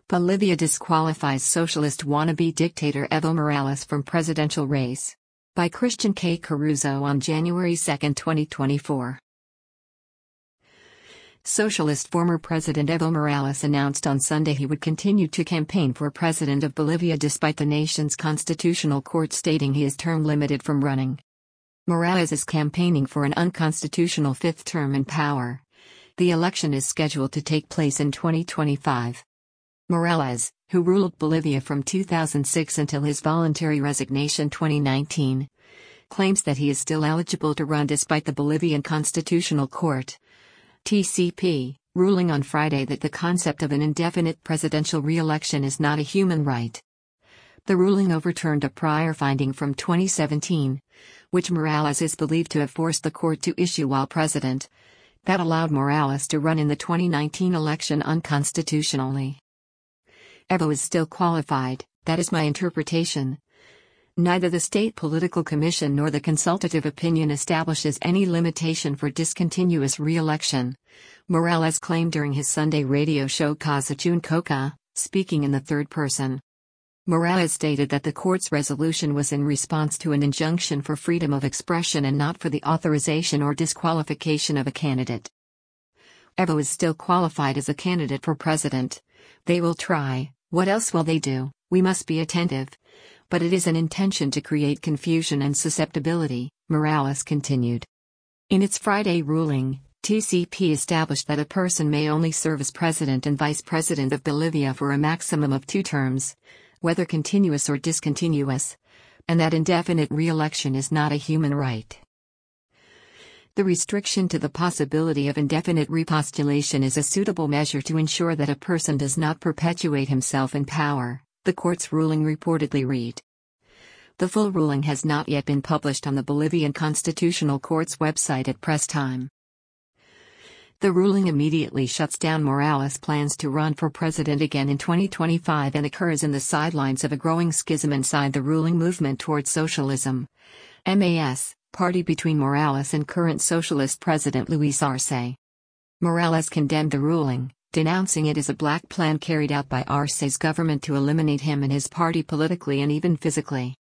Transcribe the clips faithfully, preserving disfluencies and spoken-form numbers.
Bolivia disqualifies socialist wannabe dictator Evo Morales from presidential race. By Christian K. Caruso on January second, twenty twenty-four. Socialist former President Evo Morales announced on Sunday he would continue to campaign for president of Bolivia despite the nation's constitutional court stating he is term limited from running. Morales is campaigning for an unconstitutional fifth term in power. The election is scheduled to take place in twenty twenty-five. Morales, who ruled Bolivia from two thousand six until his voluntary resignation twenty nineteen, claims that he is still eligible to run despite the Bolivian Constitutional Court, T C P, ruling on Friday that the concept of an indefinite presidential re-election is not a human right. The ruling overturned a prior finding from twenty seventeen, which Morales is believed to have forced the court to issue while president, that allowed Morales to run in the twenty nineteen election unconstitutionally. Evo is still qualified, that is my interpretation. Neither the State Political Commission nor the consultative opinion establishes any limitation for discontinuous re-election, Morales claimed during his Sunday radio show Casa Jun Coca, speaking in the third person. Morales stated that the court's resolution was in response to an injunction for freedom of expression and not for the authorization or disqualification of a candidate. Evo is still qualified as a candidate for president. They will try. What else will they do? We must be attentive. But it is an intention to create confusion and susceptibility, Morales continued. In its Friday ruling, T C P established that a person may only serve as president and vice president of Bolivia for a maximum of two terms, whether continuous or discontinuous, and that indefinite re-election is not a human right. The restriction to the possibility of indefinite repostulation is a suitable measure to ensure that a person does not perpetuate himself in power, the court's ruling reportedly read. The full ruling has not yet been published on the Bolivian Constitutional Court's website at press time. The ruling immediately shuts down Morales' plans to run for president again in twenty twenty-five and occurs in the sidelines of a growing schism inside the ruling movement towards socialism, M A S, party between Morales and current socialist president Luis Arce. Morales condemned the ruling, denouncing it as a black plan carried out by Arce's government to eliminate him and his party politically and even physically.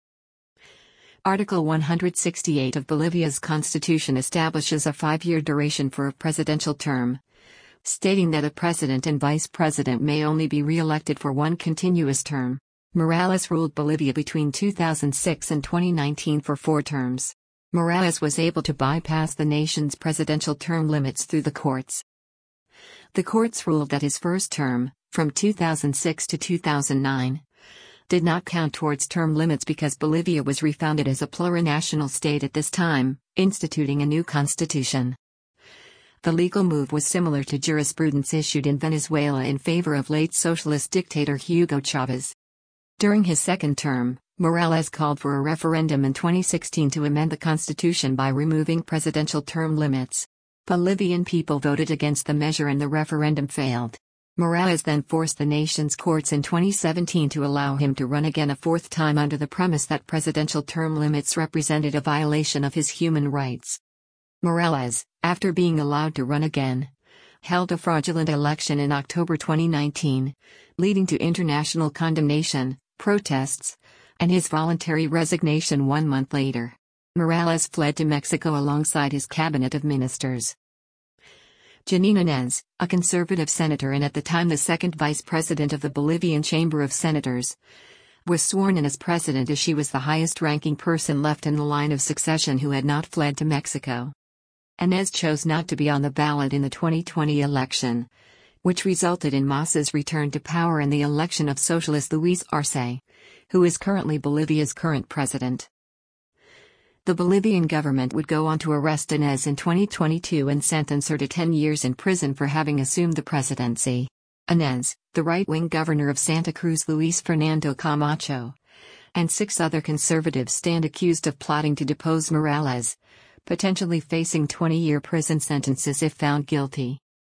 Article one hundred sixty-eight of Bolivia's constitution establishes a five-year duration for a presidential term, stating that a president and vice president may only be re-elected for one continuous term. Morales ruled Bolivia between two thousand six and twenty nineteen for four terms. Morales was able to bypass the nation's presidential term limits through the courts. The courts ruled that his first term, from two thousand six to two thousand nine, did not count towards term limits because Bolivia was refounded as a plurinational state at this time, instituting a new constitution. The legal move was similar to jurisprudence issued in Venezuela in favor of late socialist dictator Hugo Chavez. During his second term, Morales called for a referendum in twenty sixteen to amend the constitution by removing presidential term limits. Bolivian people voted against the measure and the referendum failed. Morales then forced the nation's courts in twenty seventeen to allow him to run again a fourth time under the premise that presidential term limits represented a violation of his human rights. Morales, after being allowed to run again, held a fraudulent election in October twenty nineteen, leading to international condemnation, protests, and his voluntary resignation one month later. Morales fled to Mexico alongside his cabinet of ministers. Janine Áñez, a conservative senator and at the time the second vice president of the Bolivian Chamber of Senators, was sworn in as president as she was the highest-ranking person left in the line of succession who had not fled to Mexico. Áñez chose not to be on the ballot in the twenty twenty election, which resulted in Mas's return to power and the election of socialist Luis Arce, who is currently Bolivia's current president. The Bolivian government would go on to arrest Áñez in twenty twenty-two and sentence her to ten years in prison for having assumed the presidency. Áñez, the right-wing governor of Santa Cruz Luis Fernando Camacho, and six other conservatives stand accused of plotting to depose Morales, potentially facing twenty-year prison sentences if found guilty.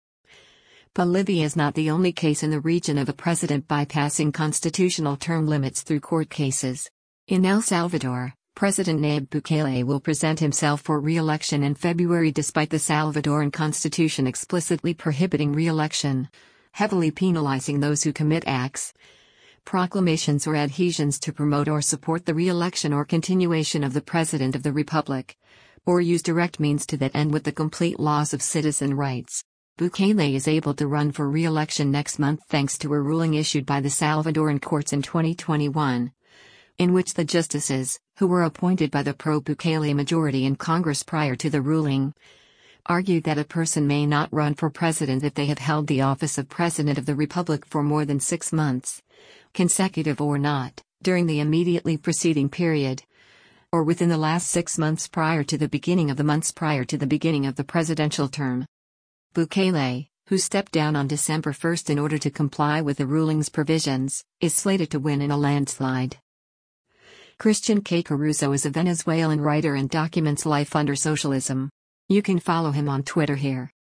Bolivia is not the only case in the region of a president bypassing constitutional term limits through court cases. In El Salvador, President Nayib Bukele will present himself for re-election in February despite the Salvadoran constitution explicitly prohibiting re-election, heavily penalizing those who commit acts, proclamations or adhesions to promote or support the re-election or continuation of the President of the Republic, or use direct means to that end with the complete loss of citizen rights. Bukele is able to run for re-election next month thanks to a ruling issued by the Salvadoran courts in twenty twenty-one, in which the justices, who were appointed by the pro-Bukele majority in Congress prior to the ruling, argued that a person may not run for president if they have held the office of President of the Republic for more than six months, consecutive or not, during the immediately preceding period, or within the last six months prior to the beginning of the months prior to the beginning of the presidential term. Bukele, who stepped down on December first in order to comply with the ruling's provisions, is slated to win in a landslide. Christian K. Caruso is a Venezuelan writer and documents life under socialism. You can follow him on Twitter here.